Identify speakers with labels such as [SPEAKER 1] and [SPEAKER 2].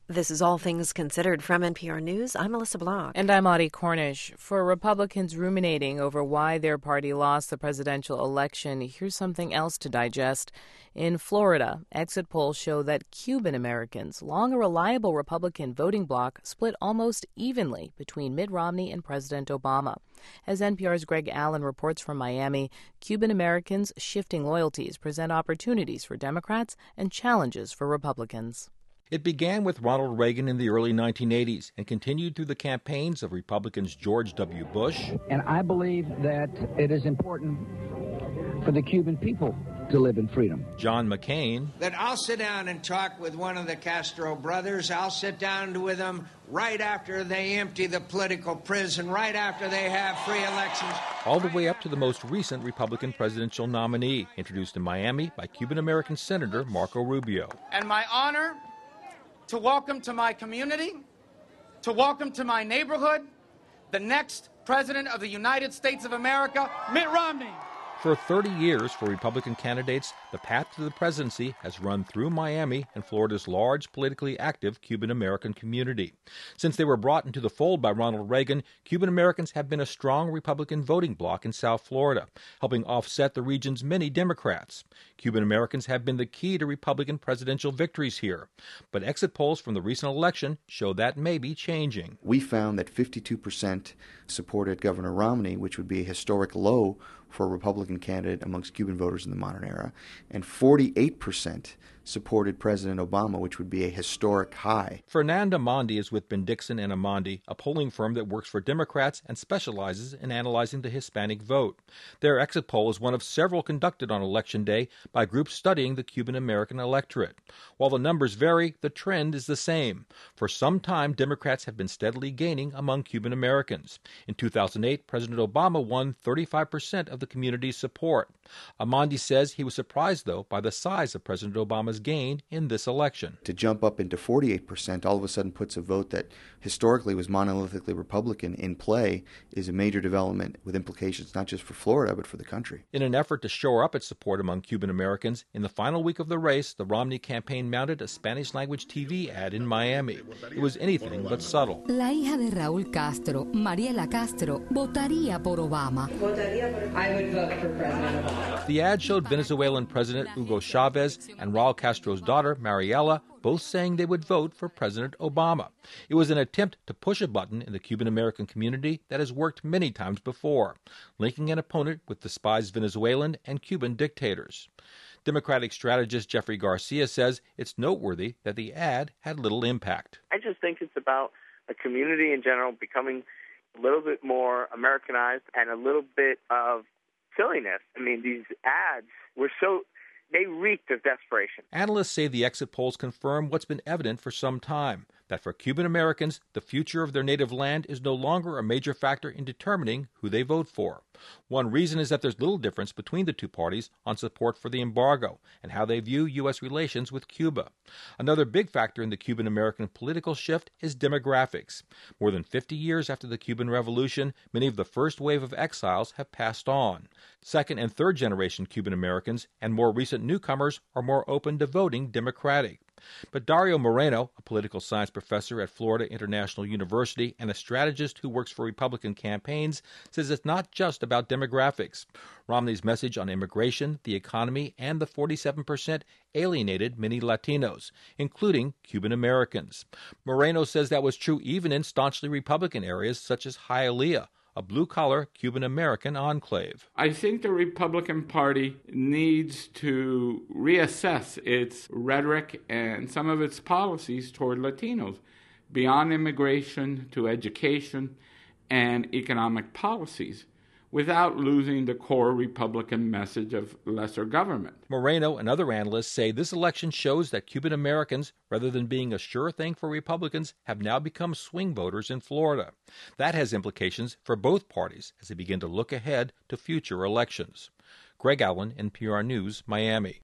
[SPEAKER 1] This is All Things Considered from NPR News. I'm Melissa Block.
[SPEAKER 2] And I'm Audie Cornish. For Republicans ruminating over why their party lost the presidential election, here's something else to digest. In Florida, exit polls show that Cuban Americans, long a reliable Republican voting bloc, split almost evenly between Mitt Romney and President Obama. As NPR's Greg Allen reports from Miami, Cuban Americans' shifting loyalties present opportunities for Democrats and challenges for Republicans.
[SPEAKER 3] It began with Ronald Reagan in the early 1980s and continued through the campaigns of Republicans George W. Bush.
[SPEAKER 4] And I believe that it is important for the Cuban people to live in freedom.
[SPEAKER 3] John McCain.
[SPEAKER 5] That I'll sit down and talk with one of the Castro brothers. I'll sit down with them right after they empty the political prison, right after they have free elections.
[SPEAKER 3] All the way up to the most recent Republican presidential nominee, introduced in Miami by Cuban-American Senator Marco Rubio.
[SPEAKER 6] And my honor to welcome to my community, to welcome to my neighborhood, the next President of the United States of America, Mitt Romney.
[SPEAKER 3] For 30 years, for Republican candidates, the path to the presidency has run through Miami and Florida's large, politically active Cuban-American community. Since they were brought into the fold by Ronald Reagan, Cuban-Americans have been a strong Republican voting bloc in South Florida, helping offset the region's many Democrats. Cuban-Americans have been the key to Republican presidential victories here. But exit polls from the recent election show that may be changing.
[SPEAKER 7] We found that 52% supported Governor Romney, which would be a historic low for a Republican candidate amongst Cuban voters in the modern era, and 48% supported President Obama, which would be a historic high.
[SPEAKER 3] Fernanda Mondi is with Ben-Dixon and Amandi, a polling firm that works for Democrats and specializes in analyzing the Hispanic vote. Their exit poll is one of several conducted on Election Day by groups studying the Cuban-American electorate. While the numbers vary, the trend is the same. For some time, Democrats have been steadily gaining among Cuban Americans. In 2008, President Obama won 35% of the community's support. Amandi says he was surprised, though, by the size of President Obama's gain in this election.
[SPEAKER 7] To jump up into 48% all of a sudden puts a vote that historically was monolithically Republican in play is a major development with implications not just for Florida but for the country.
[SPEAKER 3] In an effort to shore up its support among Cuban Americans, in the final week of the race, the Romney campaign mounted a Spanish-language TV ad in Miami. It was anything but subtle.
[SPEAKER 8] La hija de Raúl Castro, Mariela Castro, votaría por Obama.
[SPEAKER 9] I would vote for President Obama.
[SPEAKER 3] The ad showed Venezuelan President Hugo Chavez and Raul Castro's daughter, Mariela, both saying they would vote for President Obama. It was an attempt to push a button in the Cuban-American community that has worked many times before, linking an opponent with despised Venezuelan and Cuban dictators. Democratic strategist Jeffrey Garcia says it's noteworthy that the ad had little impact.
[SPEAKER 10] I just think it's about a community in general becoming a little bit more Americanized and a little bit of silliness. I mean, these ads were they reeked of desperation.
[SPEAKER 3] Analysts say the exit polls confirm what's been evident for some time, that for Cuban Americans, the future of their native land is no longer a major factor in determining who they vote for. One reason is that there's little difference between the two parties on support for the embargo and how they view U.S. relations with Cuba. Another big factor in the Cuban-American political shift is demographics. More than 50 years after the Cuban Revolution, many of the first wave of exiles have passed on. Second and third generation Cuban Americans and more recent newcomers are more open to voting Democratic. But Dario Moreno, a political science professor at Florida International University and a strategist who works for Republican campaigns, says it's not just about demographics. Romney's message on immigration, the economy, and the 47% alienated many Latinos, including Cuban Americans. Moreno says that was true even in staunchly Republican areas such as Hialeah, a blue-collar Cuban-American enclave.
[SPEAKER 11] I think the Republican Party needs to reassess its rhetoric and some of its policies toward Latinos, beyond immigration to education and economic policies, without losing the core Republican message of lesser government.
[SPEAKER 3] Moreno and other analysts say this election shows that Cuban Americans, rather than being a sure thing for Republicans, have now become swing voters in Florida. That has implications for both parties as they begin to look ahead to future elections. Greg Allen, NPR News, Miami.